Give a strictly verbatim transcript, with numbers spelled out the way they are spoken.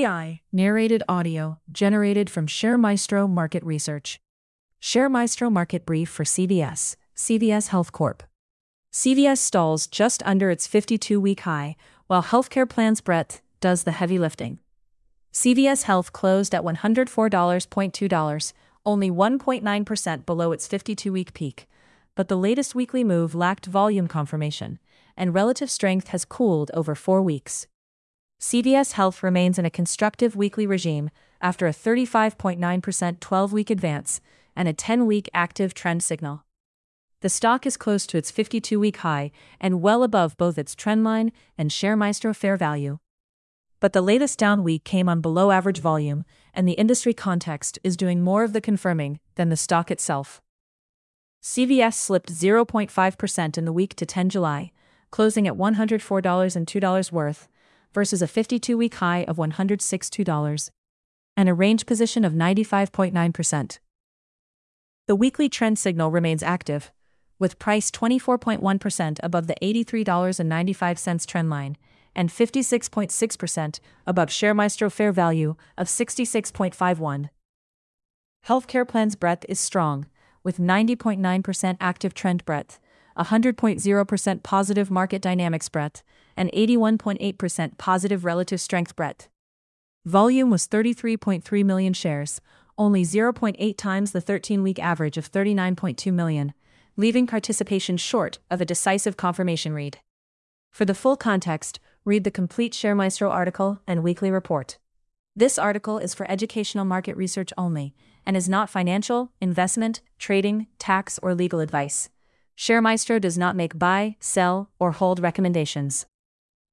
I. Narrated audio generated from ShareMaestro Market Research. ShareMaestro Market Brief for C V S, C V S Health Corp. C V S stalls just under its fifty-two-week high, while healthcare plans breadth does the heavy lifting. C V S Health closed at one hundred four dollars and two cents, only one point nine percent below its fifty-two-week peak, but the latest weekly move lacked volume confirmation, and relative strength has cooled over four weeks. C V S Health remains in a constructive weekly regime after a thirty-five point nine percent twelve-week advance and a ten-week active trend signal. The stock is close to its fifty-two-week high and well above both its trendline and ShareMaestro fair value. But the latest down week came on below-average volume, and the industry context is doing more of the confirming than the stock itself. C V S slipped zero point five percent in the week to the tenth of July, closing at one hundred four dollars and two cents worth, versus a fifty-two-week high of one hundred six point two dollars, and a range position of ninety-five point nine percent. The weekly trend signal remains active, with price twenty-four point one percent above the eighty-three dollars and ninety-five cents trendline, and fifty-six point six percent above ShareMaestro fair value of sixty-six point five one. Healthcare plans breadth is strong, with ninety point nine percent active trend breadth, one hundred point zero percent positive market dynamics breadth, and eighty-one point eight percent positive relative strength breadth. Volume was thirty-three point three million shares, only zero point eight times the thirteen-week average of thirty-nine point two million, leaving participation short of a decisive confirmation read. For the full context, read the complete ShareMaestro article and weekly report. This article is for educational market research only and is not financial, investment, trading, tax, or legal advice. ShareMaestro does not make buy, sell, or hold recommendations.